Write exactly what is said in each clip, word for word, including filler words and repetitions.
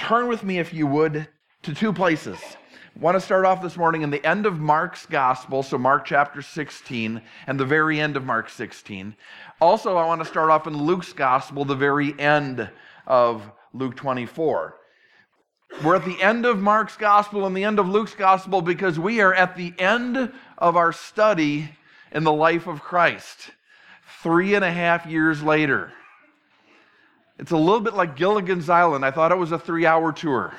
turn with me, if you would, to two places. I want to start off this morning in the end of Mark's gospel, so Mark chapter sixteen, and the very end of Mark sixteen. Also, I want to start off in Luke's gospel, the very end of Luke twenty-four. We're at the end of Mark's gospel and the end of Luke's gospel because we are at the end of our study in the life of Christ, three and a half years later. It's a little bit like Gilligan's Island. I thought it was a three-hour tour.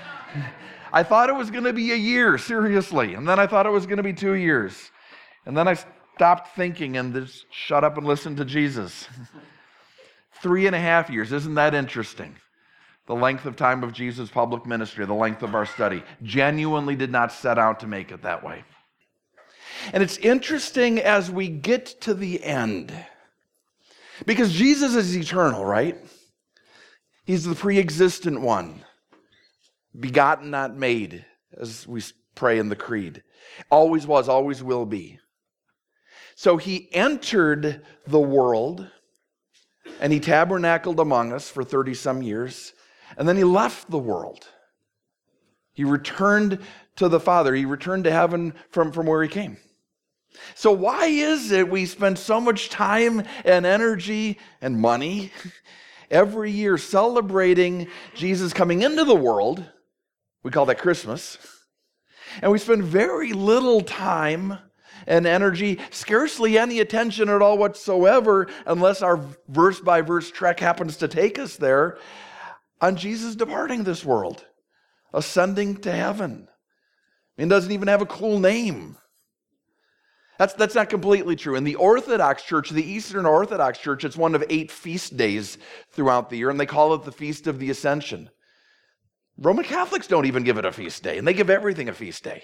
I thought it was going to be a year, seriously. And then I thought it was going to be two years. And then I stopped thinking and just shut up and listened to Jesus. Three and a half years. Isn't that interesting? The length of time of Jesus' public ministry, the length of our study. Genuinely did not set out to make it that way. And it's interesting as we get to the end. Because Jesus is eternal, right? He's the pre-existent one. Begotten, not made, as we pray in the creed. Always was, always will be. So he entered the world, and he tabernacled among us for thirty-some years, and then he left the world. He returned to the Father. He returned to heaven from, from where he came. So why is it we spend so much time and energy and money every year celebrating Jesus coming into the world? We call that Christmas. And we spend very little time and energy, scarcely any attention at all whatsoever, unless our verse-by-verse trek happens to take us there, on Jesus departing this world, ascending to heaven. He doesn't even have a cool name. That's, that's not completely true. In the Orthodox Church, the Eastern Orthodox Church, it's one of eight feast days throughout the year, and they call it the Feast of the Ascension. Roman Catholics don't even give it a feast day, and they give everything a feast day.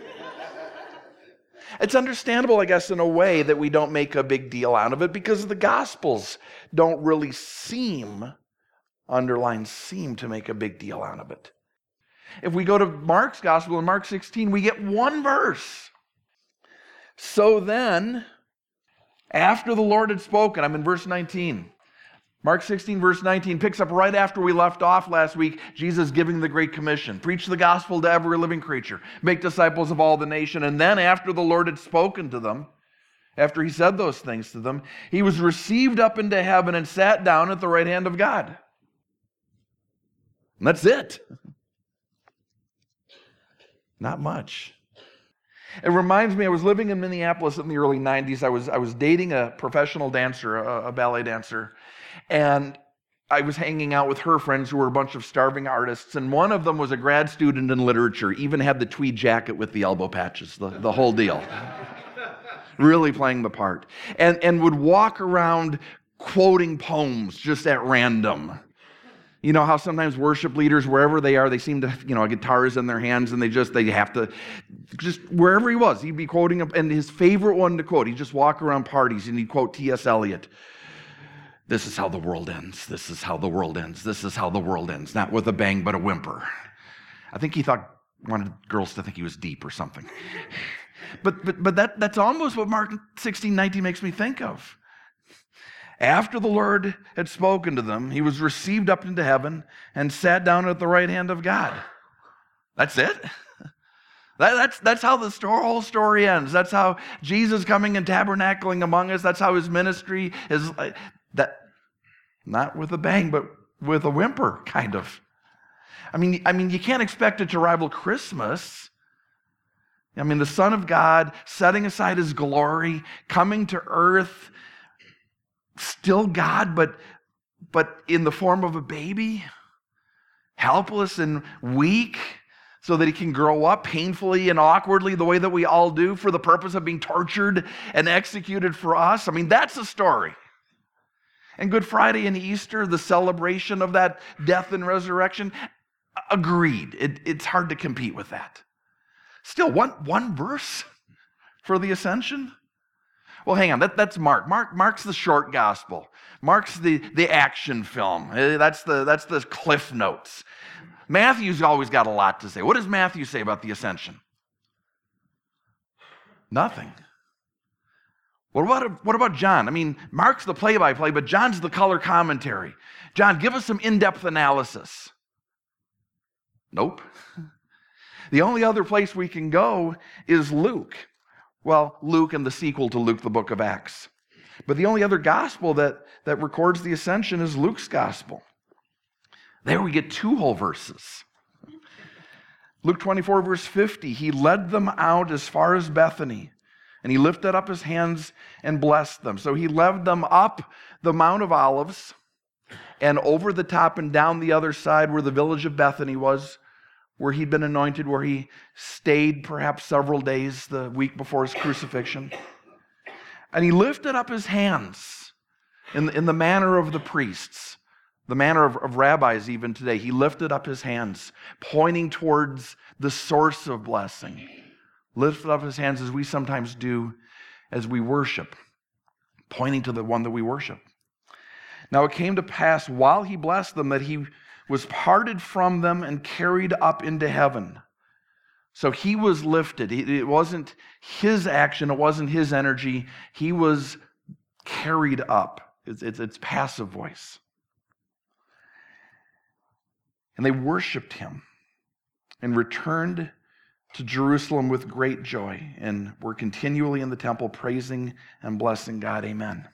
It's understandable, I guess, in a way that we don't make a big deal out of it because the Gospels don't really seem, underline seem, to make a big deal out of it. If we go to Mark's Gospel in Mark sixteen, we get one verse. So then, after the Lord had spoken, I'm in verse nineteen. Mark sixteen, verse nineteen, picks up right after we left off last week, Jesus giving the Great Commission. Preach the gospel to every living creature. Make disciples of all the nation. And then after the Lord had spoken to them, after he said those things to them, he was received up into heaven and sat down at the right hand of God. And that's it. Not much. It reminds me, I was living in Minneapolis in the early nineties. I was, I was dating a professional dancer, a, a ballet dancer, and I was hanging out with her friends who were a bunch of starving artists, and one of them was a grad student in literature, even had the tweed jacket with the elbow patches, the, the whole deal. Really playing the part. And, and would walk around quoting poems just at random. You know how sometimes worship leaders, wherever they are, they seem to, you know, guitars in their hands, and they just, they have to, just wherever he was, he'd be quoting, and his favorite one to quote, he'd just walk around parties, and he'd quote T S Eliot. This is how the world ends. This is how the world ends. This is how the world ends. Not with a bang, but a whimper. I think he thought, wanted girls to think he was deep or something. But but but that that's almost what Mark sixteen nineteen makes me think of. After the Lord had spoken to them, he was received up into heaven and sat down at the right hand of God. That's it? That, that's, that's how the story, whole story ends. That's how Jesus coming and tabernacling among us, that's how his ministry is, that, not with a bang, but with a whimper, kind of. I mean, I mean, you can't expect it to rival Christmas. I mean, the Son of God setting aside his glory, coming to earth, still God, but, but in the form of a baby, helpless and weak, so that he can grow up painfully and awkwardly the way that we all do for the purpose of being tortured and executed for us. I mean, that's a story. And Good Friday and Easter, the celebration of that death and resurrection, agreed. It, it's hard to compete with that. Still, one, one verse for the ascension? Well, hang on, that, that's Mark. Mark. Mark's the short gospel. Mark's the, the action film. That's the, that's the cliff notes. Matthew's always got a lot to say. What does Matthew say about the ascension? Nothing. What about, what about John? I mean, Mark's the play-by-play, but John's the color commentary. John, give us some in-depth analysis. Nope. The only other place we can go is Luke. Well, Luke and the sequel to Luke, the book of Acts. But the only other gospel that, that records the ascension is Luke's gospel. There we get two whole verses. Luke twenty-four, verse fifty, he led them out as far as Bethany, and he lifted up his hands and blessed them. So he led them up the Mount of Olives and over the top and down the other side where the village of Bethany was, where he'd been anointed, where he stayed perhaps several days the week before his crucifixion. And he lifted up his hands in, in the manner of the priests, the manner of, of rabbis even today. He lifted up his hands, pointing towards the source of blessing. Lifted up his hands as we sometimes do as we worship, pointing to the one that we worship. Now it came to pass while he blessed them that he was parted from them and carried up into heaven. So he was lifted. It wasn't his action. It wasn't his energy. He was carried up. It's, it's, it's passive voice. And they worshiped him and returned to Jerusalem with great joy and were continually in the temple praising and blessing God. Amen.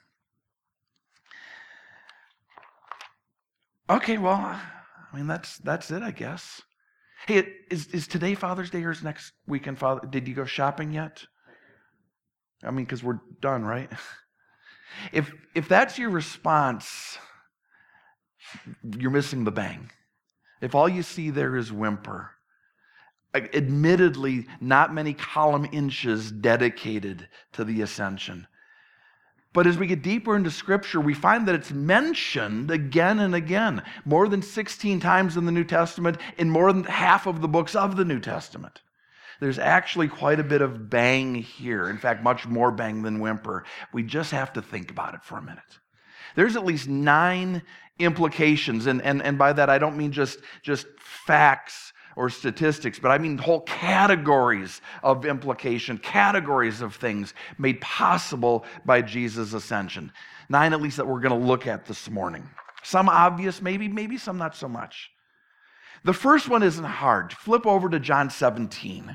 Okay, well, I mean, that's that's it, I guess. Hey, is, is today Father's Day or is next weekend Father? Did you go shopping yet? I mean, because we're done, right? If if that's your response, you're missing the bang. If all you see there is whimper, admittedly, not many column inches dedicated to the ascension. But as we get deeper into Scripture, we find that it's mentioned again and again, more than sixteen times in the New Testament, in more than half of the books of the New Testament. There's actually quite a bit of bang here. In fact, much more bang than whimper. We just have to think about it for a minute. There's at least nine implications, and, and, and by that I don't mean just, just facts or statistics, but I mean whole categories of implication, categories of things made possible by Jesus' ascension. Nine at least that we're going to look at this morning. Some obvious, maybe, maybe some not so much. The first one isn't hard. Flip over to John seventeen.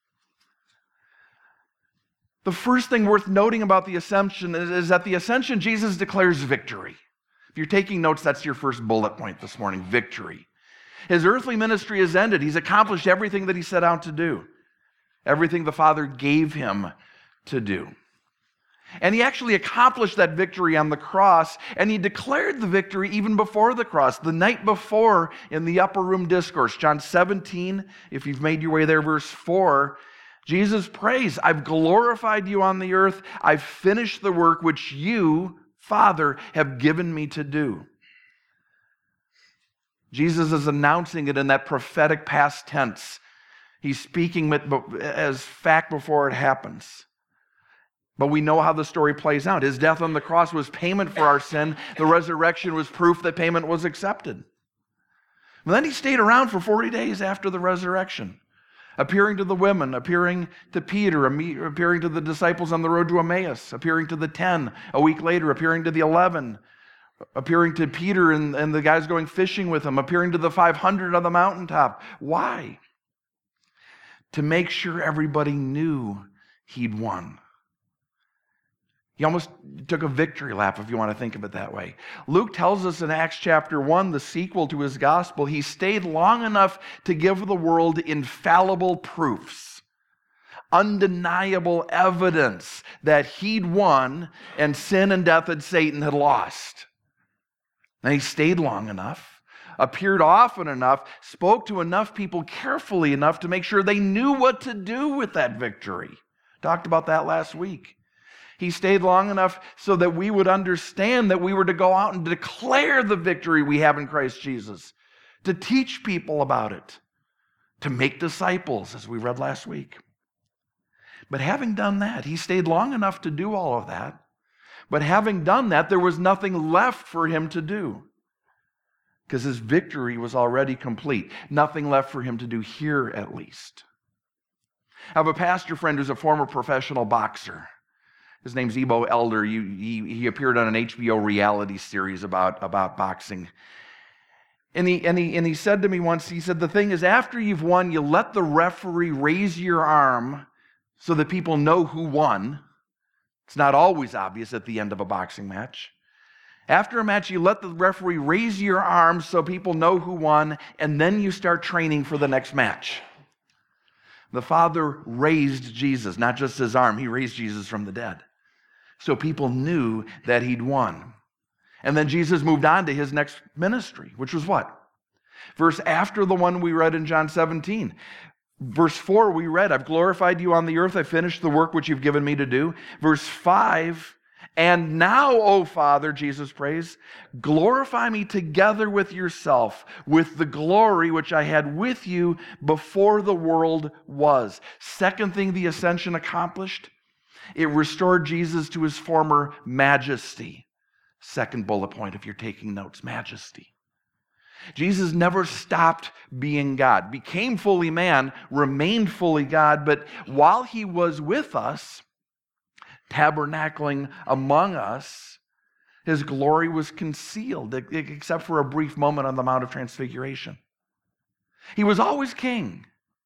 The first thing worth noting about the ascension is, is that the ascension, Jesus declares victory. If you're taking notes, that's your first bullet point this morning, victory. His earthly ministry is ended. He's accomplished everything that he set out to do, everything the Father gave him to do. And he actually accomplished that victory on the cross, and he declared the victory even before the cross, the night before in the upper room discourse. John seventeen, if you've made your way there, verse four, Jesus prays, I've glorified you on the earth. I've finished the work which you, Father, have given me to do. Jesus is announcing it in that prophetic past tense. He's speaking it as fact before it happens. But we know how the story plays out. His death on the cross was payment for our sin. The resurrection was proof that payment was accepted. And then he stayed around for forty days after the resurrection, appearing to the women, appearing to Peter, appearing to the disciples on the road to Emmaus, appearing to the ten a week later, appearing to the eleven, appearing to Peter and, and the guys going fishing with him, appearing to the five hundred on the mountaintop. Why? To make sure everybody knew he'd won. He almost took a victory lap, if you want to think of it that way. Luke tells us in Acts chapter one, the sequel to his gospel, he stayed long enough to give the world infallible proofs, undeniable evidence that he'd won and sin and death and Satan had lost. And he stayed long enough, appeared often enough, spoke to enough people carefully enough to make sure they knew what to do with that victory. Talked about that last week. He stayed long enough so that we would understand that we were to go out and declare the victory we have in Christ Jesus, to teach people about it, to make disciples, as we read last week. But having done that, he stayed long enough to do all of that. But having done that, there was nothing left for him to do, because his victory was already complete. Nothing left for him to do here, at least. I have a pastor friend who's a former professional boxer. His name's Ebo Elder. He, he, he appeared on an H B O reality series about, about boxing. And he, and, he, and he said to me once, he said, the thing is, after you've won, you let the referee raise your arm so that people know who won. It's not always obvious at the end of a boxing match. After a match, you let the referee raise your arm so people know who won, and then you start training for the next match. The Father raised Jesus, not just his arm. He raised Jesus from the dead. So people knew that he'd won. And then Jesus moved on to his next ministry, which was what? Verse after the one we read in John seventeen. Verse four we read, I've glorified you on the earth. I finished the work which you've given me to do. Verse five, and now, O Father, Jesus prays, glorify me together with yourself, with the glory which I had with you before the world was. Second thing the ascension accomplished, it restored Jesus to his former majesty. Second bullet point, if you're taking notes, majesty. Jesus never stopped being God, became fully man, remained fully God, but while he was with us, tabernacling among us, his glory was concealed, except for a brief moment on the Mount of Transfiguration. He was always king.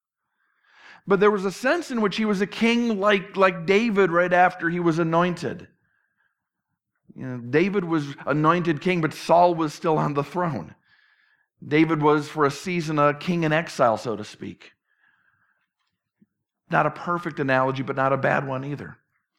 But there was a sense in which he was a king like, like David right after he was anointed. You know, David was anointed king, but Saul was still on the throne. David was, for a season, a king in exile, so to speak. Not a perfect analogy, but not a bad one either.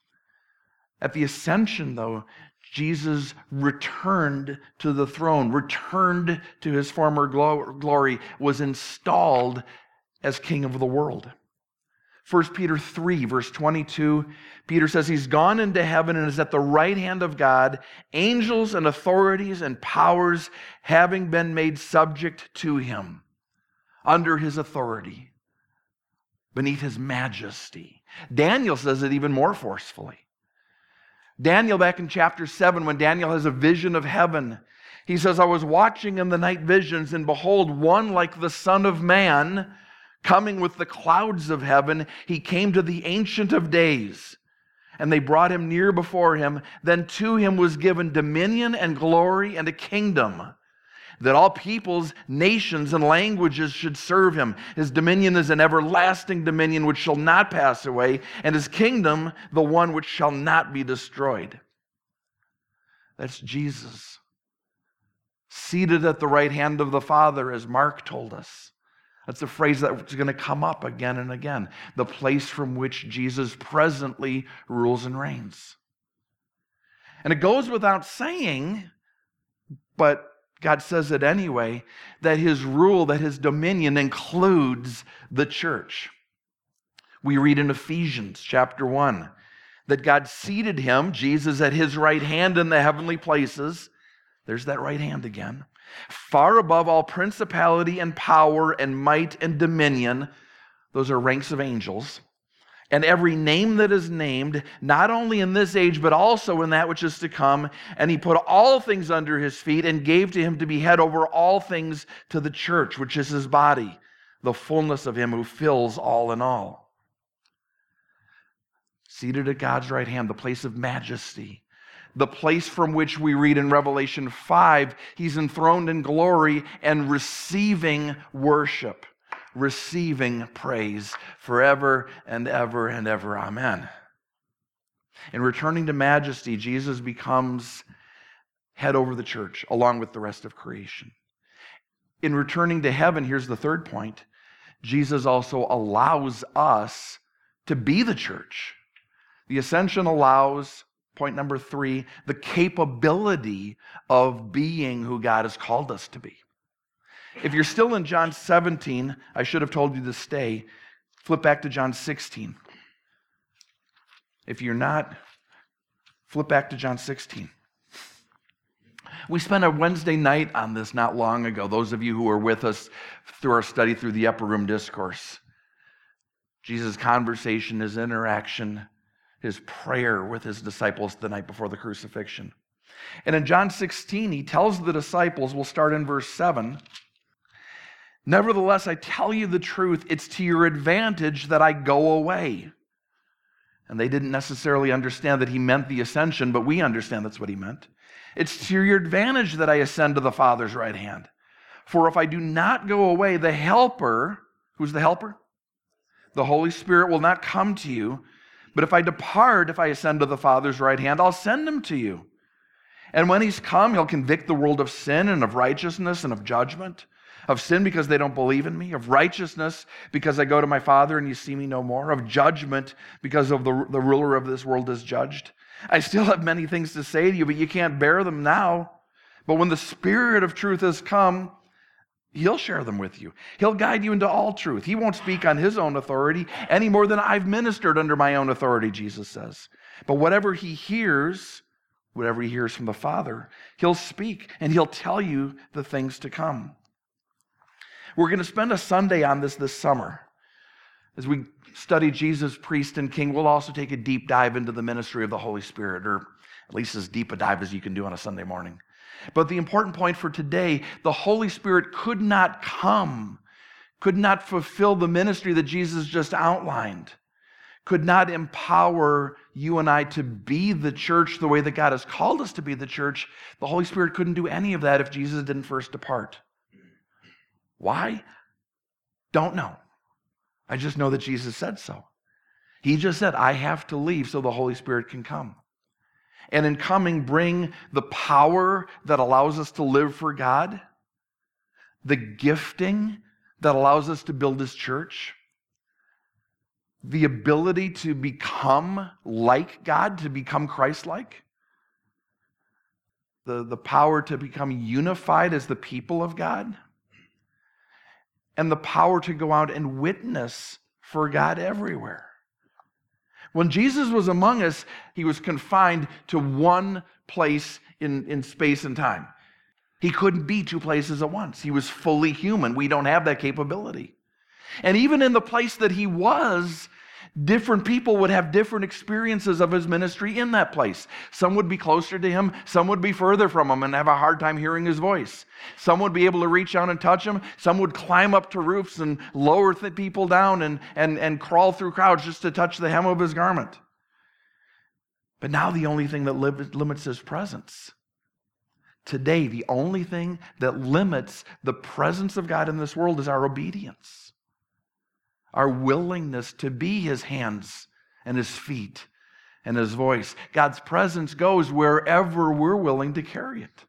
At the ascension, though, Jesus returned to the throne, returned to his former glory, was installed as king of the world. First Peter three, verse twenty-two, Peter says he's gone into heaven and is at the right hand of God, angels and authorities and powers having been made subject to him, under his authority, beneath his majesty. Daniel says it even more forcefully. Daniel, back in chapter seven, when Daniel has a vision of heaven, he says, I was watching in the night visions, and behold, one like the Son of Man, coming with the clouds of heaven. He came to the Ancient of Days, and they brought him near before him. Then to him was given dominion and glory and a kingdom, that all peoples, nations, and languages should serve him. His dominion is an everlasting dominion which shall not pass away, and his kingdom the one which shall not be destroyed. That's Jesus, seated at the right hand of the Father, as Mark told us. That's a phrase that's going to come up again and again. The place from which Jesus presently rules and reigns. And it goes without saying, but God says it anyway, that his rule, that his dominion includes the church. We read in Ephesians chapter one that God seated him, Jesus, at his right hand in the heavenly places. There's that right hand again. Far above all principality and power and might and dominion. Those are ranks of angels. And every name that is named, not only in this age, but also in that which is to come. And he put all things under his feet and gave to him to be head over all things to the church, which is his body, the fullness of him who fills all in all. Seated at God's right hand, the place of majesty. The place from which we read in Revelation five, he's enthroned in glory and receiving worship, receiving praise forever and ever and ever. Amen. In returning to majesty, Jesus becomes head over the church along with the rest of creation. In returning to heaven, here's the third point, Jesus also allows us to be the church. The ascension allows, point number three, the capability of being who God has called us to be. If you're still in John seventeen, I should have told you to stay. Flip back to John sixteen. If you're not, flip back to John sixteen. We spent a Wednesday night on this not long ago, those of you who were with us through our study through the Upper Room Discourse. Jesus' conversation, his interaction, his prayer with his disciples the night before the crucifixion. And in John sixteen, he tells the disciples, we'll start in verse seven, nevertheless, I tell you the truth, it's to your advantage that I go away. And they didn't necessarily understand that he meant the ascension, but we understand that's what he meant. It's to your advantage that I ascend to the Father's right hand. For if I do not go away, the Helper," who's the Helper? "The Holy Spirit will not come to you. But if I depart, if I ascend to the Father's right hand, I'll send him to you. And when he's come, he'll convict the world of sin and of righteousness and of judgment. Of sin because they don't believe in me. Of righteousness because I go to my Father and you see me no more. Of judgment because of the, the ruler of this world is judged. I still have many things to say to you, but you can't bear them now. But when the Spirit of truth has come, he'll share them with you. He'll guide you into all truth. He won't speak on his own authority any more than I've ministered under my own authority," Jesus says. "But whatever he hears, whatever he hears from the Father, he'll speak and he'll tell you the things to come." We're going to spend a Sunday on this this summer. As we study Jesus, priest and king, we'll also take a deep dive into the ministry of the Holy Spirit, or at least as deep a dive as you can do on a Sunday morning. But the important point for today, the Holy Spirit could not come, could not fulfill the ministry that Jesus just outlined, could not empower you and I to be the church the way that God has called us to be the church. The Holy Spirit couldn't do any of that if Jesus didn't first depart. Why? Don't know. I just know that Jesus said so. He just said, I have to leave so the Holy Spirit can come. And in coming, bring the power that allows us to live for God, the gifting that allows us to build His church, the ability to become like God, to become Christ-like, the, the power to become unified as the people of God, and the power to go out and witness for God everywhere. When Jesus was among us, He was confined to one place in, in space and time. He couldn't be two places at once. He was fully human. We don't have that capability. And even in the place that He was, different people would have different experiences of His ministry in that place. Some would be closer to Him, some would be further from Him and have a hard time hearing His voice. Some would be able to reach out and touch Him. Some would climb up to roofs and lower th- people down and, and, and crawl through crowds just to touch the hem of His garment. But now the only thing that li- limits His presence, today the only thing that limits the presence of God in this world is our obedience. Our willingness to be His hands and His feet and His voice. God's presence goes wherever we're willing to carry it.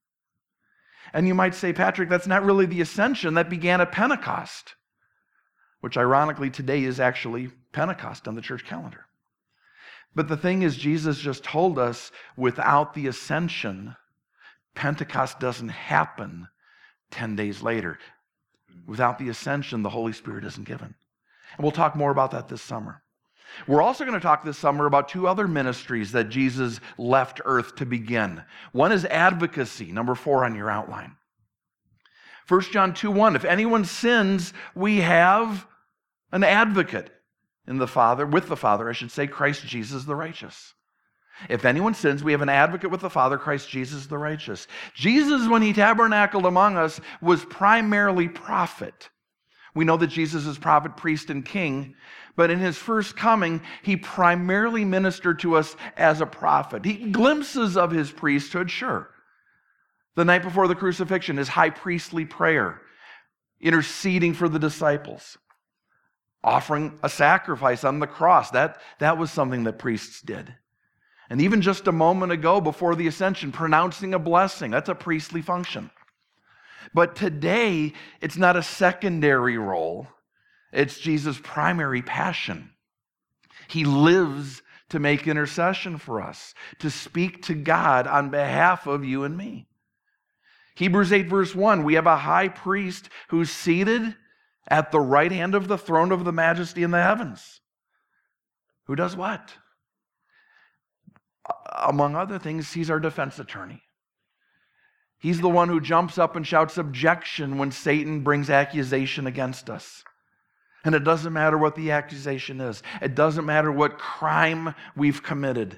And you might say, Patrick, that's not really the ascension that began at Pentecost, which ironically today is actually Pentecost on the church calendar. But the thing is, Jesus just told us without the ascension, Pentecost doesn't happen ten days later. Without the ascension, the Holy Spirit isn't given. And we'll talk more about that this summer. We're also going to talk this summer about two other ministries that Jesus left earth to begin. One is advocacy, number four on your outline. First John two one, if anyone sins, we have an advocate in the Father, with the Father, I should say, Christ Jesus the righteous. If anyone sins, we have an advocate with the Father, Christ Jesus the righteous. Jesus, when He tabernacled among us, was primarily prophet. We know that Jesus is prophet, priest, and king, but in His first coming, He primarily ministered to us as a prophet. He glimpses of His priesthood, sure. The night before the crucifixion, His high priestly prayer, interceding for the disciples, offering a sacrifice on the cross. That, that was something that priests did. And even just a moment ago before the ascension, pronouncing a blessing, that's a priestly function. But today, it's not a secondary role. It's Jesus' primary passion. He lives to make intercession for us, to speak to God on behalf of you and me. Hebrews eight verse one, we have a high priest who's seated at the right hand of the throne of the majesty in the heavens. Who does what? Among other things, He's our defense attorney. He's the one who jumps up and shouts objection when Satan brings accusation against us. And it doesn't matter what the accusation is. It doesn't matter what crime we've committed.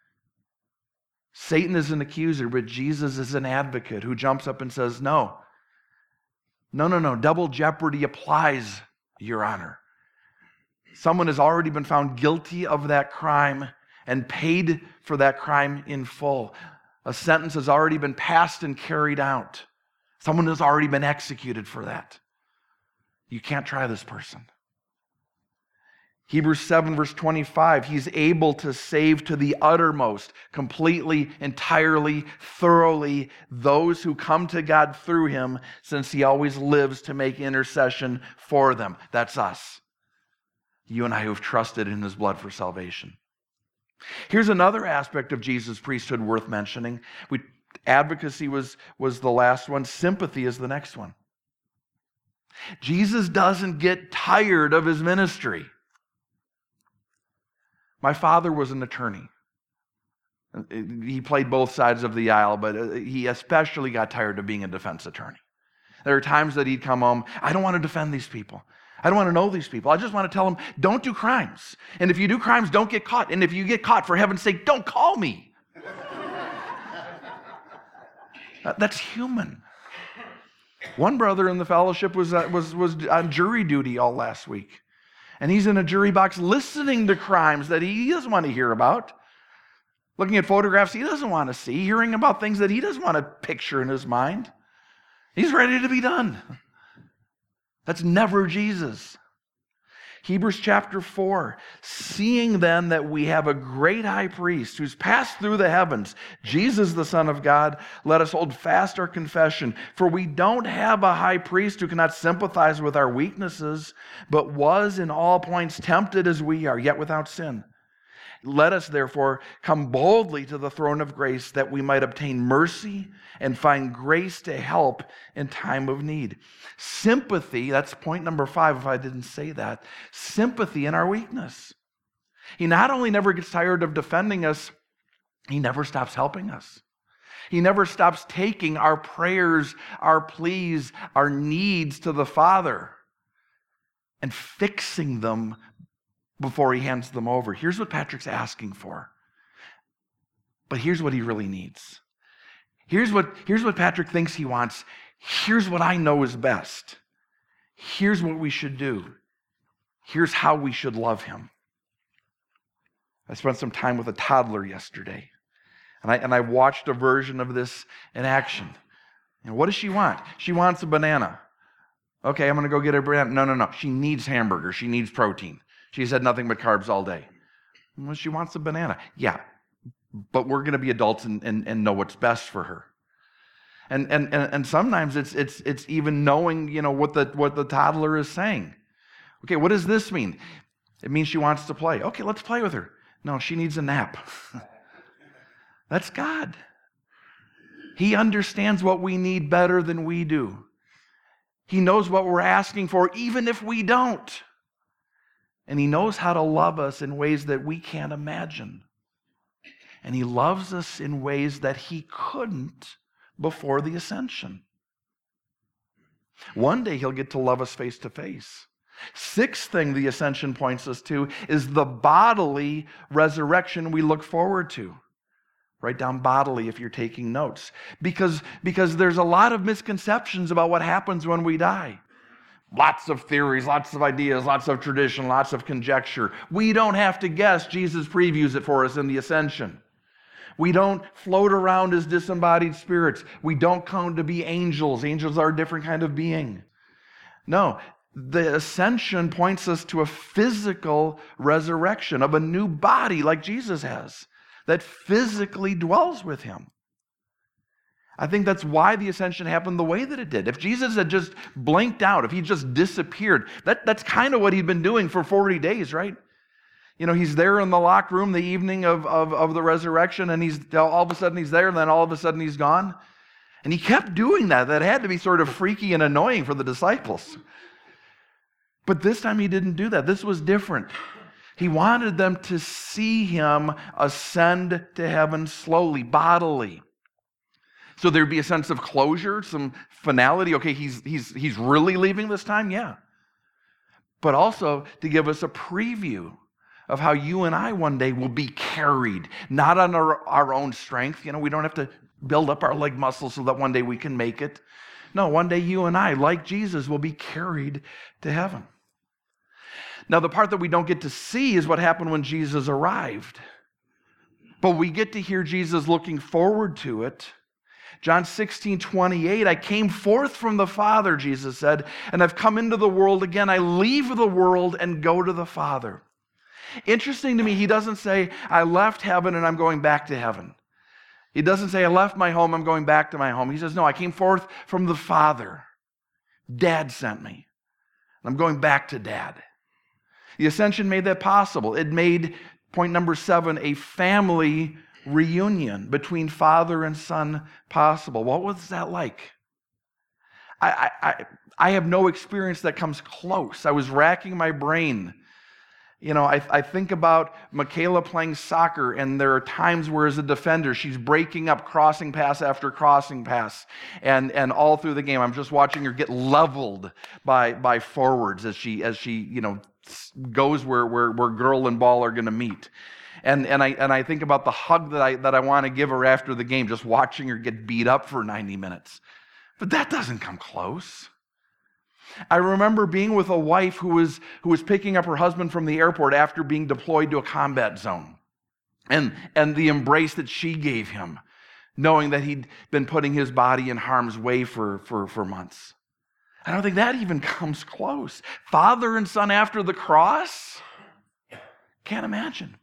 Satan is an accuser, but Jesus is an advocate who jumps up and says, no, no, no, no, double jeopardy applies, Your Honor. Someone has already been found guilty of that crime and paid for that crime in full. A sentence has already been passed and carried out. Someone has already been executed for that. You can't try this person. Hebrews seven, verse twenty-five, he's able to save to the uttermost, completely, entirely, thoroughly, those who come to God through him, since he always lives to make intercession for them. That's us. You and I who have trusted in his blood for salvation. Here's another aspect of Jesus' priesthood worth mentioning. We, advocacy was, was the last one. Sympathy is the next one. Jesus doesn't get tired of his ministry. My father was an attorney. He played both sides of the aisle, but he especially got tired of being a defense attorney. There are times that he'd come home, I don't want to defend these people. I don't want to know these people. I just want to tell them, don't do crimes. And if you do crimes, don't get caught. And if you get caught, for heaven's sake, don't call me. That's human. One brother in the fellowship was, uh, was, was on jury duty all last week. And he's in a jury box listening to crimes that he doesn't want to hear about. Looking at photographs he doesn't want to see. Hearing about things that he doesn't want to picture in his mind. He's ready to be done. That's never Jesus. Hebrews chapter four, seeing then that we have a great high priest who's passed through the heavens, Jesus the Son of God, let us hold fast our confession. For we don't have a high priest who cannot sympathize with our weaknesses, but was in all points tempted as we are, yet without sin. Let us therefore come boldly to the throne of grace that we might obtain mercy and find grace to help in time of need. Sympathy, that's point number five if I didn't say that. Sympathy in our weakness. He not only never gets tired of defending us, he never stops helping us. He never stops taking our prayers, our pleas, our needs to the Father and fixing them before he hands them over. Here's what Patrick's asking for. But here's what he really needs. Here's what, here's what Patrick thinks he wants. Here's what I know is best. Here's what we should do. Here's how we should love him. I spent some time with a toddler yesterday, and I, and I watched a version of this in action. And what does she want? She wants a banana. Okay, I'm going to go get her banana. No, no, no. She needs hamburger. She needs protein. She's had nothing but carbs all day. Well, she wants a banana. Yeah, but we're going to be adults and, and, and know what's best for her. And, and and and sometimes it's it's it's even knowing, you know, what the what the toddler is saying. Okay, what does this mean? It means she wants to play. Okay, let's play with her. No, she needs a nap. That's God. He understands what we need better than we do. He knows what we're asking for, even if we don't. And he knows how to love us in ways that we can't imagine. And he loves us in ways that he couldn't before the ascension. One day he'll get to love us face to face. Sixth thing the ascension points us to is the bodily resurrection we look forward to. Write down bodily if you're taking notes. Because, because there's a lot of misconceptions about what happens when we die. Lots of theories, lots of ideas, lots of tradition, lots of conjecture. We don't have to guess. Jesus previews it for us in the ascension. We don't float around as disembodied spirits. We don't come to be angels. Angels are a different kind of being. No, the ascension points us to a physical resurrection of a new body like Jesus has that physically dwells with him. I think that's why the ascension happened the way that it did. If Jesus had just blinked out, if he just disappeared, that, that's kind of what he'd been doing for forty days, right? You know, he's there in the locked room the evening of, of, of the resurrection, and he's all of a sudden he's there, and then all of a sudden he's gone. And he kept doing that. That had to be sort of freaky and annoying for the disciples. But this time he didn't do that. This was different. He wanted them to see him ascend to heaven slowly, bodily. So there'd be a sense of closure, some finality. Okay, he's, he's, he's really leaving this time? Yeah. But also to give us a preview of how you and I one day will be carried, not on our, our own strength. You know, we don't have to build up our leg muscles so that one day we can make it. No, one day you and I, like Jesus, will be carried to heaven. Now, the part that we don't get to see is what happened when Jesus arrived. But we get to hear Jesus looking forward to it, John sixteen twenty-eight, I came forth from the Father, Jesus said, and I've come into the world again. I leave the world and go to the Father. Interesting to me, he doesn't say, I left heaven and I'm going back to heaven. He doesn't say, I left my home, I'm going back to my home. He says, no, I came forth from the Father. Dad sent me. I'm going back to Dad. The ascension made that possible. It made, point number seven, a family reunion between father and son possible. What was that like? I, I, I have no experience that comes close. I was racking my brain. You know, I, I think about Michaela playing soccer, and there are times where as a defender, she's breaking up crossing pass after crossing pass. And, and all through the game, I'm just watching her get leveled by, by forwards as she, as she, you know, goes where, where, where girl and ball are going to meet. And, and, I, and I think about the hug that I, that I want to give her after the game, just watching her get beat up for ninety minutes. But that doesn't come close. I remember being with a wife who was, who was picking up her husband from the airport after being deployed to a combat zone. And, and the embrace that she gave him, knowing that he'd been putting his body in harm's way for, for, for months. I don't think that even comes close. Father and son after the cross? Can't imagine.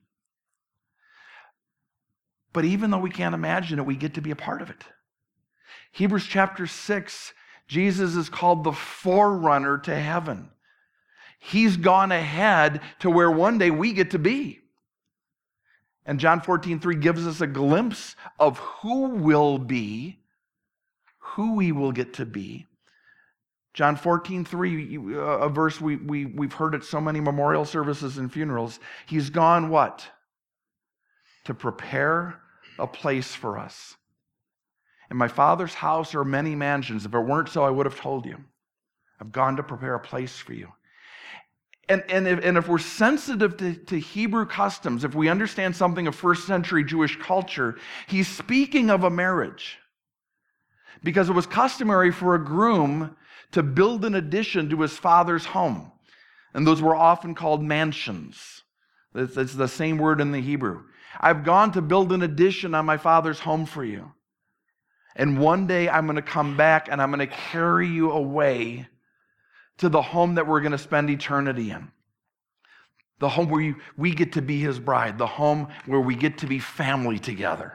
But even though we can't imagine it, we get to be a part of it. Hebrews chapter six, Jesus is called the forerunner to heaven. He's gone ahead to where one day we get to be. And John fourteen three gives us a glimpse of who will be, who we will get to be. John fourteen three, a verse we, we, we've heard at so many memorial services and funerals. He's gone what? To prepare a place for us. In my Father's house are many mansions. If it weren't so, I would have told you. I've gone to prepare a place for you. And, and, if, and if we're sensitive to, to Hebrew customs, if we understand something of first century Jewish culture, he's speaking of a marriage. Because it was customary for a groom to build an addition to his father's home. And those were often called mansions. It's, it's the same word in the Hebrew. I've gone to build an addition on my father's home for you. And one day I'm going to come back and I'm going to carry you away to the home that we're going to spend eternity in. The home where you, we get to be his bride. The home where we get to be family together.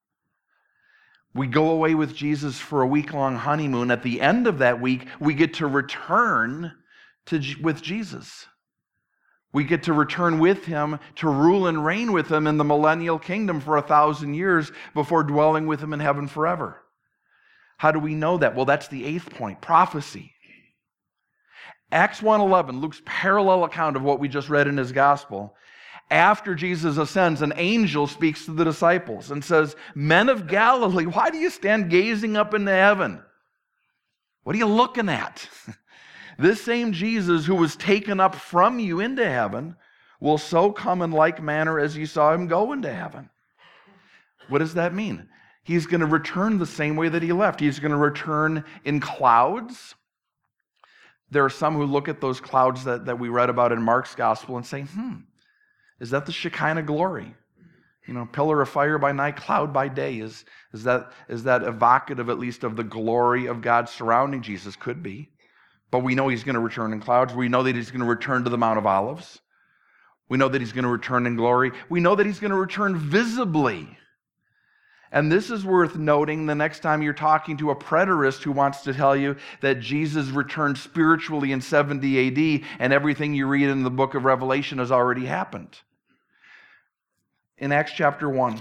We go away with Jesus for a week-long honeymoon. At the end of that week, we get to return to, with Jesus. We get to return with him to rule and reign with him in the millennial kingdom for a thousand years before dwelling with him in heaven forever. How do we know that? Well, that's the eighth point, prophecy. Acts one eleven, Luke's parallel account of what we just read in his gospel. After Jesus ascends, an angel speaks to the disciples and says, "Men of Galilee, why do you stand gazing up into heaven? What are you looking at? This same Jesus who was taken up from you into heaven will so come in like manner as you saw him go into heaven." What does that mean? He's going to return the same way that he left. He's going to return in clouds. There are some who look at those clouds that, that we read about in Mark's gospel and say, hmm, is that the Shekinah glory? You know, pillar of fire by night, cloud by day. Is, is, that, is that evocative at least of the glory of God surrounding Jesus? Could be. But we know he's going to return in clouds. We know that he's going to return to the Mount of Olives. We know that he's going to return in glory. We know that he's going to return visibly. And this is worth noting the next time you're talking to a preterist who wants to tell you that Jesus returned spiritually in seventy A D and everything you read in the book of Revelation has already happened. In Acts chapter one,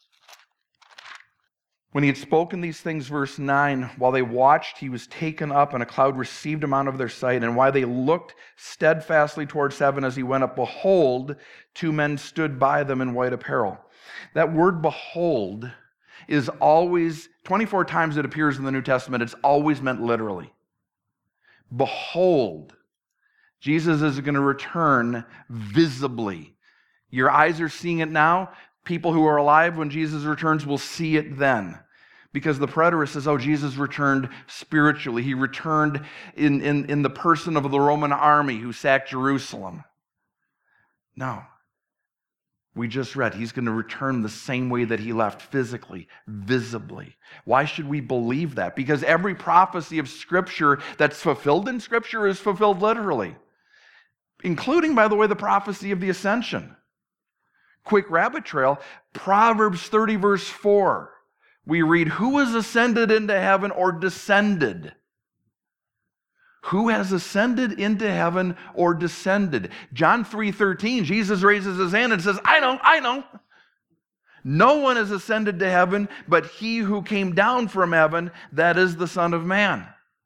when he had spoken these things, verse nine, while they watched, he was taken up, and a cloud received him out of their sight. And while they looked steadfastly towards heaven as he went up, behold, two men stood by them in white apparel. That word behold is always, twenty-four times it appears in the New Testament, it's always meant literally. Behold, Jesus is going to return visibly. Your eyes are seeing it now. People who are alive when Jesus returns will see it then. Because the preterist says, oh, Jesus returned spiritually. He returned in, in, in the person of the Roman army who sacked Jerusalem. No. We just read, he's going to return the same way that he left, physically, visibly. Why should we believe that? Because every prophecy of Scripture that's fulfilled in Scripture is fulfilled literally, including, by the way, the prophecy of the ascension. Quick rabbit trail, Proverbs thirty, verse four. We read, who has ascended into heaven or descended? Who has ascended into heaven or descended? John three thirteen, Jesus raises his hand and says, I know, I know. No one has ascended to heaven but he who came down from heaven, that is the Son of Man.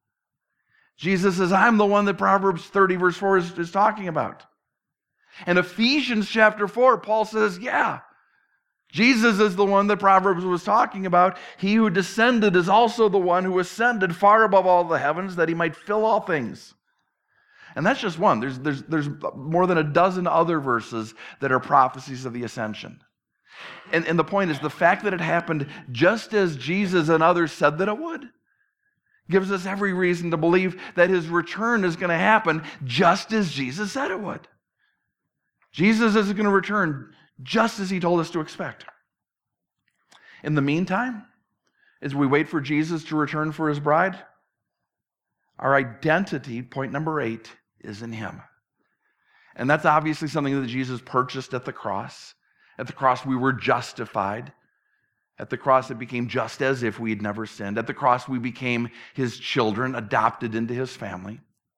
Jesus says, I'm the one that Proverbs thirty verse four is, is talking about. And Ephesians chapter four, Paul says, yeah, Jesus is the one that Proverbs was talking about. He who descended is also the one who ascended far above all the heavens that he might fill all things. And that's just one. There's, there's, there's more than a dozen other verses that are prophecies of the ascension. And, and the point is, the fact that it happened just as Jesus and others said that it would gives us every reason to believe that his return is going to happen just as Jesus said it would. Jesus is going to return just as he told us to expect. In the meantime, as we wait for Jesus to return for his bride, our identity, point number eight, is in him. And that's obviously something that Jesus purchased at the cross. At the cross, we were justified. At the cross, it became just as if we had never sinned. At the cross, we became his children, adopted into his family.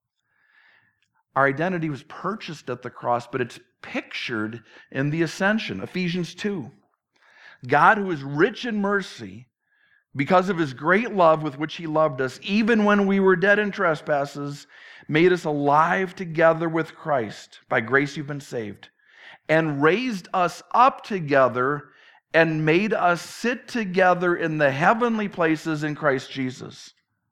Our identity was purchased at the cross, but it's pictured in the ascension. Ephesians two. God, who is rich in mercy, because of his great love with which he loved us, even when we were dead in trespasses, made us alive together with Christ. By grace you've been saved. And raised us up together and made us sit together in the heavenly places in Christ Jesus.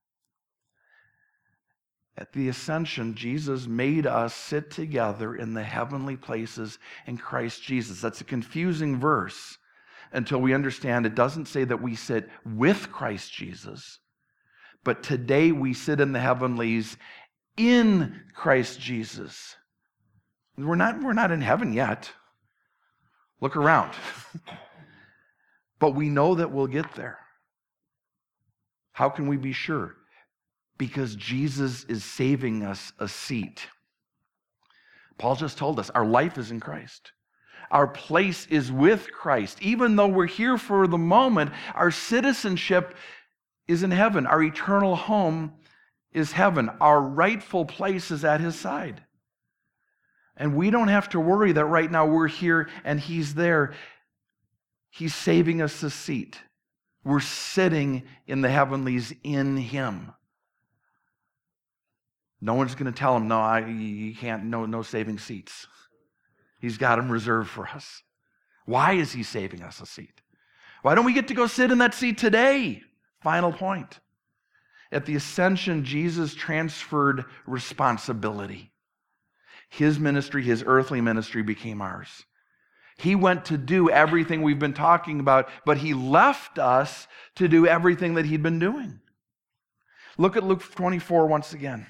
At the ascension, Jesus made us sit together in the heavenly places in Christ Jesus. That's a confusing verse until we understand it doesn't say that we sit with Christ Jesus, but today we sit in the heavenlies in Christ Jesus. We're not, we're not in heaven yet. Look around. But we know that we'll get there. How can we be sure? Because Jesus is saving us a seat. Paul just told us our life is in Christ. Our place is with Christ. Even though we're here for the moment, our citizenship is in heaven. Our eternal home is heaven. Our rightful place is at his side. And we don't have to worry that right now we're here and he's there. He's saving us a seat. We're sitting in the heavenlies in him. No one's going to tell him, no, I, you can't, no, no saving seats. He's got them reserved for us. Why is he saving us a seat? Why don't we get to go sit in that seat today? Final point. At the ascension, Jesus transferred responsibility. His ministry, his earthly ministry became ours. He went to do everything we've been talking about, but he left us to do everything that he'd been doing. Look at Luke twenty-four once again.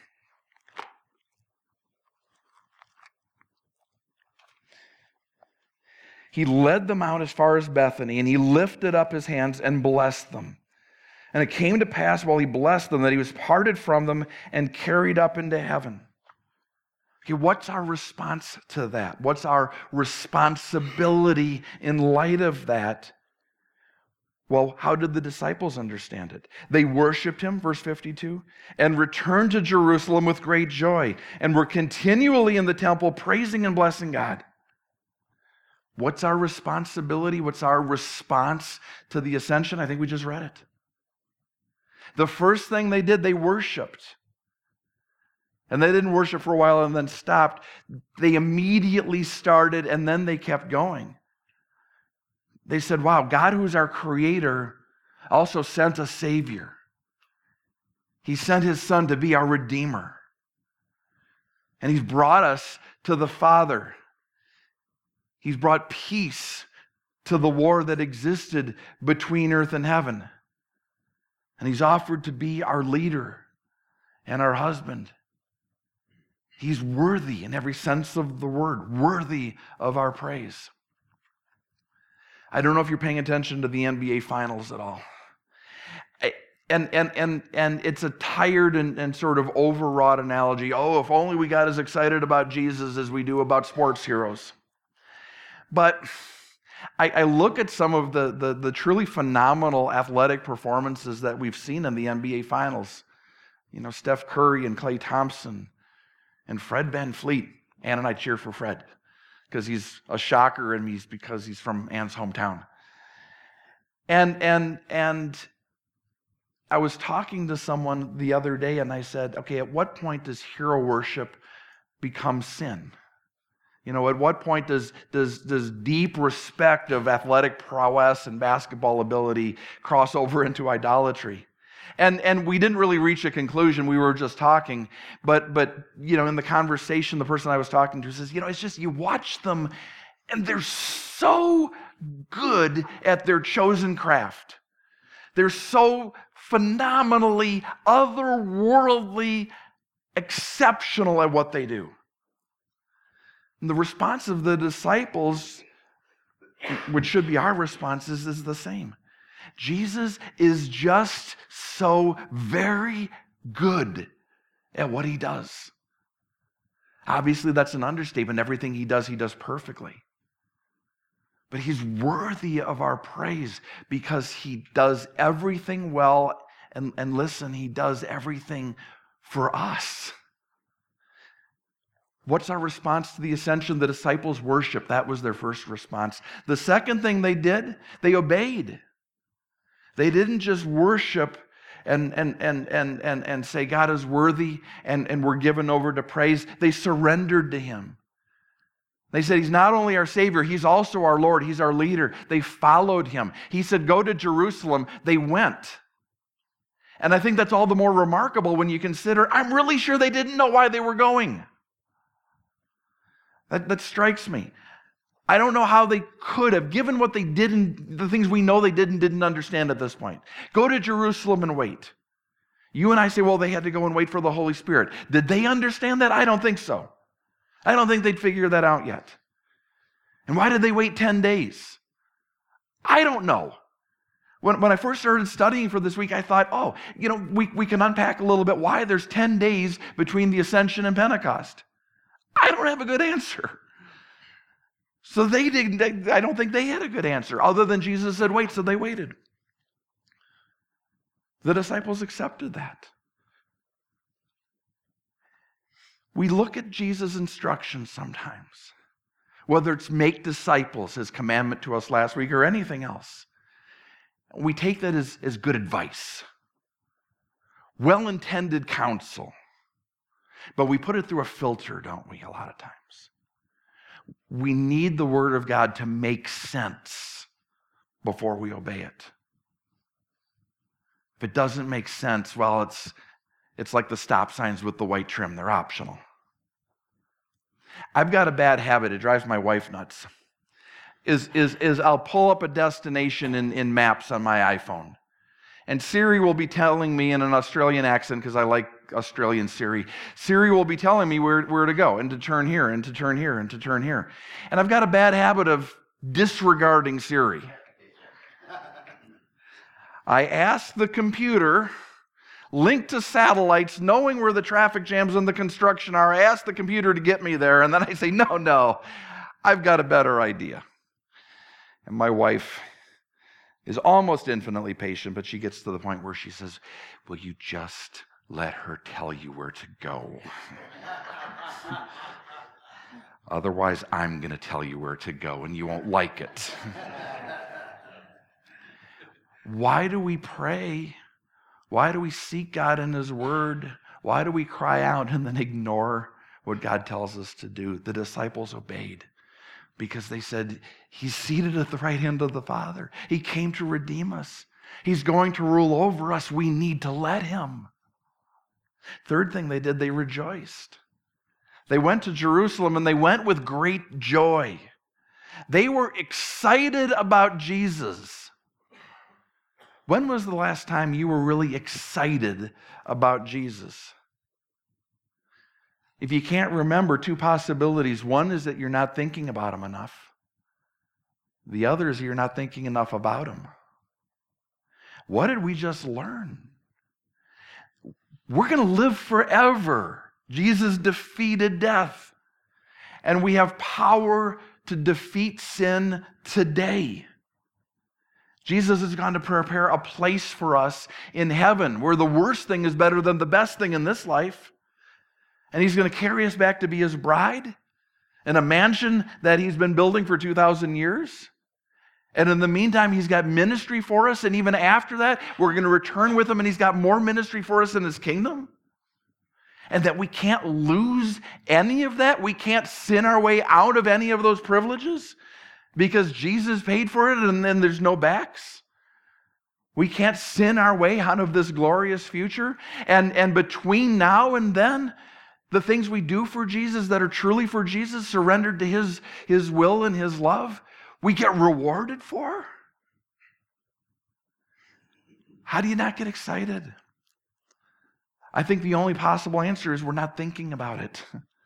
He led them out as far as Bethany, and he lifted up his hands and blessed them. And it came to pass while he blessed them that he was parted from them and carried up into heaven. Okay, what's our response to that? What's our responsibility in light of that? Well, how did the disciples understand it? They worshiped him, verse fifty-two, and returned to Jerusalem with great joy, and were continually in the temple praising and blessing God. What's our responsibility? What's our response to the ascension? I think we just read it. The first thing they did, they worshiped. And they didn't worship for a while and then stopped. They immediately started and then they kept going. They said, wow, God, who's our creator, also sent a Savior. He sent his Son to be our Redeemer. And he's brought us to the Father. He's brought peace to the war that existed between earth and heaven. And he's offered to be our leader and our husband. He's worthy in every sense of the word, worthy of our praise. I don't know if you're paying attention to the N B A Finals at all. I, and, and, and, and it's a tired and, and sort of overwrought analogy. Oh, if only we got as excited about Jesus as we do about sports heroes. But I, I look at some of the, the, the truly phenomenal athletic performances that we've seen in the N B A Finals. You know, Steph Curry and Klay Thompson and Fred VanVleet. Ann and I cheer for Fred because he's a shocker, and he's because he's from Ann's hometown. And and and I was talking to someone the other day, and I said, okay, at what point does hero worship become sin? You know, at what point does does does deep respect of athletic prowess and basketball ability cross over into idolatry? And and we didn't really reach a conclusion. We were just talking. But, but you know, in the conversation, the person I was talking to says, you know, it's just you watch them, and they're so good at their chosen craft. They're so phenomenally, otherworldly, exceptional at what they do. And the response of the disciples, which should be our responses, is the same. Jesus is just so very good at what he does. Obviously, that's an understatement. Everything he does, he does perfectly. But he's worthy of our praise because he does everything well. And, and listen, he does everything for us. What's our response to the ascension? The disciples worship. That was their first response. The second thing they did, they obeyed. They didn't just worship and, and, and, and, and, and say God is worthy and, and we're given over to praise. They surrendered to him. They said he's not only our Savior, he's also our Lord. He's our leader. They followed him. He said, go to Jerusalem. They went. And I think that's all the more remarkable when you consider, I'm really sure they didn't know why they were going. That, that strikes me. I don't know how they could have, given what they didn't, the things we know they didn't, didn't understand at this point. Go to Jerusalem and wait. You and I say, well, they had to go and wait for the Holy Spirit. Did they understand that? I don't think so. I don't think they'd figure that out yet. And why did they wait ten days? I don't know. When, when I first started studying for this week, I thought, oh, you know, we, we can unpack a little bit why there's ten days between the Ascension and Pentecost. I don't have a good answer. So they didn't, they, I don't think they had a good answer, other than Jesus said, wait, so they waited. The disciples accepted that. We look at Jesus' instructions sometimes, whether it's make disciples, his commandment to us last week, or anything else. We take that as, as good advice, well-intended counsel, but we put it through a filter, don't we, a lot of times. We need the Word of God to make sense before we obey it. If it doesn't make sense, well, it's it's like the stop signs with the white trim. They're optional. I've got a bad habit. It drives my wife nuts. Is, is, is I'll pull up a destination in, in maps on my iPhone. And Siri will be telling me in an Australian accent, because I like Australian Siri. Siri will be telling me where, where to go and to turn here and to turn here and to turn here. And I've got a bad habit of disregarding Siri. I ask the computer, linked to satellites, knowing where the traffic jams and the construction are. I ask the computer to get me there, and then I say, no, no, I've got a better idea. And my wife is almost infinitely patient, but she gets to the point where she says, will you just let her tell you where to go? Otherwise, I'm going to tell you where to go, and you won't like it. Why do we pray? Why do we seek God in his word? Why do we cry out and then ignore what God tells us to do? The disciples obeyed because they said, he's seated at the right hand of the Father. He came to redeem us. He's going to rule over us. We need to let him. Third thing they did, they rejoiced. They went to Jerusalem and they went with great joy. They were excited about Jesus. When was the last time you were really excited about Jesus? If you can't remember, two possibilities. One is that you're not thinking about him enough. The others, you're not thinking enough about them. What did we just learn? We're going to live forever. Jesus defeated death. And we have power to defeat sin today. Jesus has gone to prepare a place for us in heaven where the worst thing is better than the best thing in this life. And he's going to carry us back to be his bride in a mansion that he's been building for two thousand years. And in the meantime, he's got ministry for us. And even after that, we're going to return with him and he's got more ministry for us in his kingdom. And that we can't lose any of that. We can't sin our way out of any of those privileges because Jesus paid for it and then there's no backs. We can't sin our way out of this glorious future. And, and between now and then, the things we do for Jesus that are truly for Jesus, surrendered to his, his will and his love, we get rewarded for. How do you not get excited? I think the only possible answer is we're not thinking about it.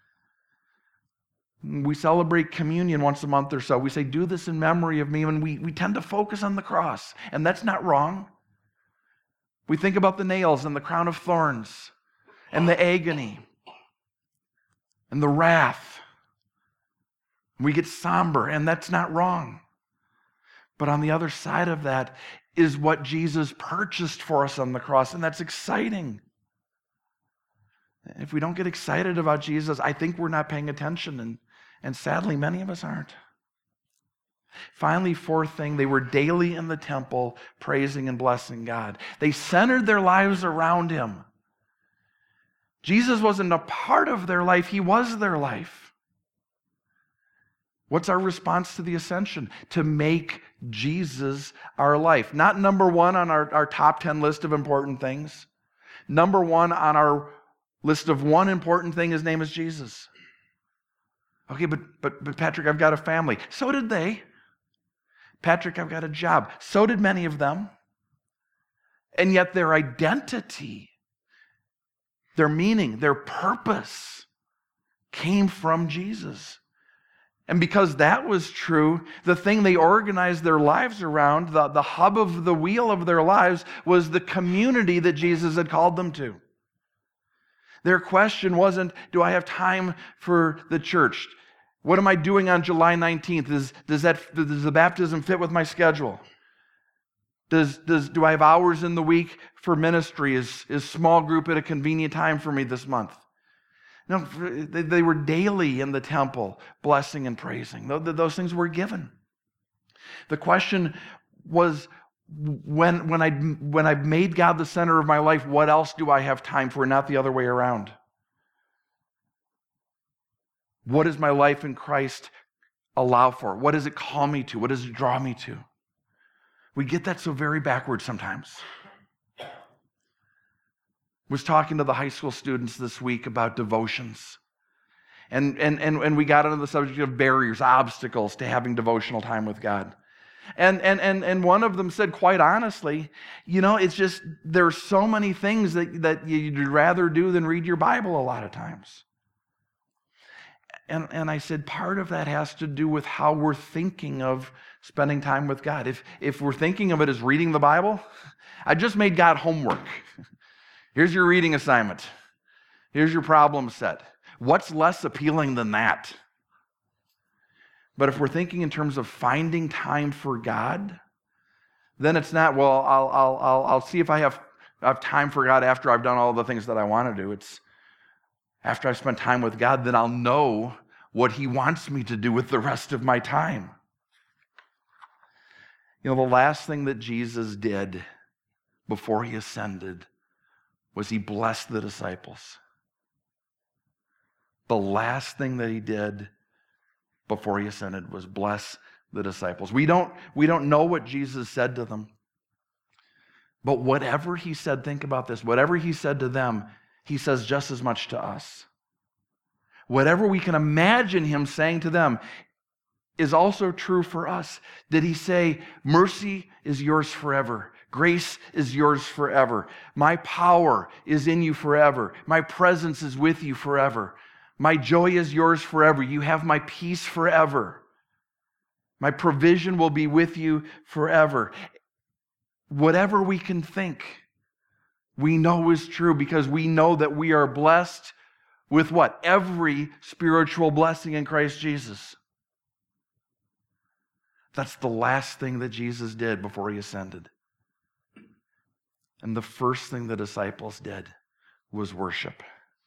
We celebrate communion once a month or so. We say, do this in memory of me, and we, we tend to focus on the cross, and that's not wrong. We think about the nails and the crown of thorns and the agony and the wrath. We get somber, and that's not wrong. But on the other side of that is what Jesus purchased for us on the cross, and that's exciting. If we don't get excited about Jesus, I think we're not paying attention, and, and sadly, many of us aren't. Finally, fourth thing, they were daily in the temple praising and blessing God. They centered their lives around him. Jesus wasn't a part of their life, he was their life. What's our response to the ascension? To make Jesus our life. Not number one on our, our top ten list of important things. Number one on our list of one important thing, his name is Jesus. Okay, but, but, but Patrick, I've got a family. So did they. Patrick, I've got a job. So did many of them. And yet their identity, their meaning, their purpose came from Jesus. And because that was true, the thing they organized their lives around, the, the hub of the wheel of their lives, was the community that Jesus had called them to. Their question wasn't, do I have time for the church? What am I doing on July nineteenth? Does, does, that, does the baptism fit with my schedule? Does, does, do I have hours in the week for ministry? Is, is small group at a convenient time for me this month? No, they, they were daily in the temple, blessing and praising. Those things were given. The question was, when, when, I, when I've made God the center of my life, what else do I have time for, not the other way around? What does my life in Christ allow for? What does it call me to? What does it draw me to? We get that so very backwards sometimes. I was talking to the high school students this week about devotions. And, and, and, and we got into the subject of barriers, obstacles to having devotional time with God. And, and, and, and one of them said, quite honestly, you know, it's just, there's so many things that, that you'd rather do than read your Bible a lot of times. And, and I said, part of that has to do with how we're thinking of spending time with God. If, if we're thinking of it as reading the Bible, I just made God homework. Here's your reading assignment. Here's your problem set. What's less appealing than that? But if we're thinking in terms of finding time for God, then it's not, well, I'll, I'll, I'll, I'll see if I have, I have time for God after I've done all the things that I want to do. It's after I've spent time with God, then I'll know what he wants me to do with the rest of my time. You know, the last thing that Jesus did before he ascended was he blessed the disciples. The last thing that he did before he ascended was bless the disciples. We don't, we don't know what Jesus said to them. But whatever he said, think about this, whatever he said to them, he says just as much to us. Whatever we can imagine him saying to them is also true for us. Did he say, mercy is yours forever? Grace is yours forever. My power is in you forever. My presence is with you forever. My joy is yours forever. You have my peace forever. My provision will be with you forever. Whatever we can think, we know is true because we know that we are blessed with what? Every spiritual blessing in Christ Jesus. That's the last thing that Jesus did before he ascended. And the first thing the disciples did was worship.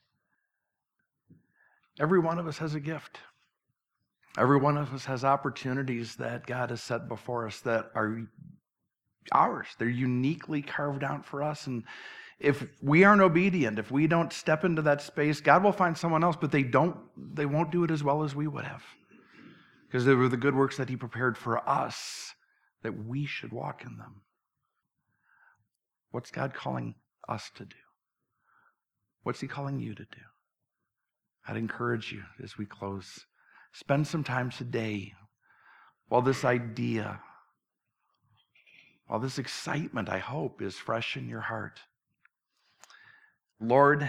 Every one of us has a gift. Every one of us has opportunities that God has set before us that are ours. They're uniquely carved out for us. And if we aren't obedient, if we don't step into that space, God will find someone else, but they don't, they won't do it as well as we would have. Because they were the good works that he prepared for us, that we should walk in them. What's God calling us to do? What's he calling you to do? I'd encourage you as we close, spend some time today while this idea, while this excitement, I hope, is fresh in your heart. Lord,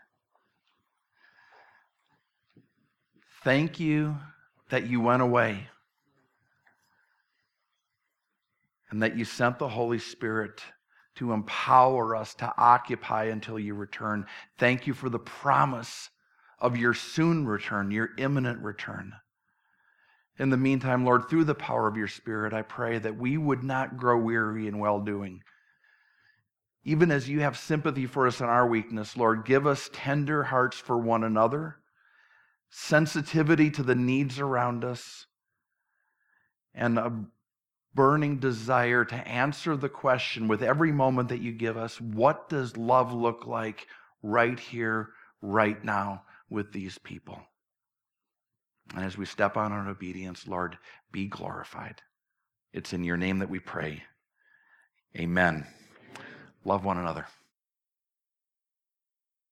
thank you that you went away and that you sent the Holy Spirit to empower us to occupy until you return. Thank you for the promise of your soon return, your imminent return. In the meantime, Lord, through the power of your Spirit, I pray that we would not grow weary in well-doing. Even as you have sympathy for us in our weakness, Lord, give us tender hearts for one another, sensitivity to the needs around us, and a burning desire to answer the question with every moment that you give us, what does love look like right here, right now with these people? And as we step out in obedience, Lord, be glorified. It's in your name that we pray. Amen. Love one another.